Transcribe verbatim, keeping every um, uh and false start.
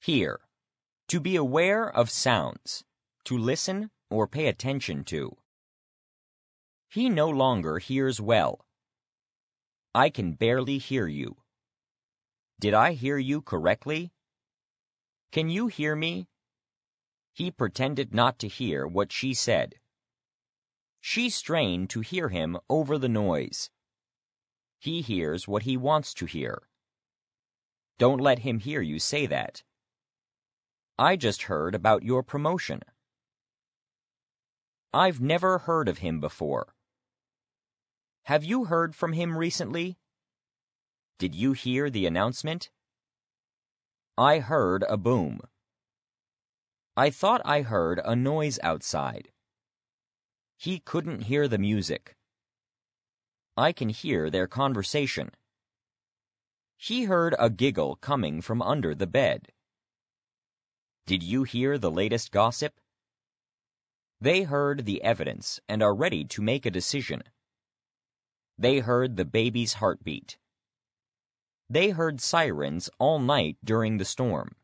Hear. To be aware of sounds. To listen or pay attention to. He no longer hears well. I can barely hear you. Did I hear you correctly? Can you hear me? He pretended not to hear what she said. She strained to hear him over the noise. He hears what he wants to hear. Don't let him hear you say that. I just heard about your promotion. I've never heard of him before. Have you heard from him recently? Did you hear the announcement? I heard a boom. I thought I heard a noise outside. He couldn't hear the music. I can hear their conversation. He heard a giggle coming from under the bed. Did you hear the latest gossip? They heard the evidence and are ready to make a decision. They heard the baby's heartbeat. They heard sirens all night during the storm.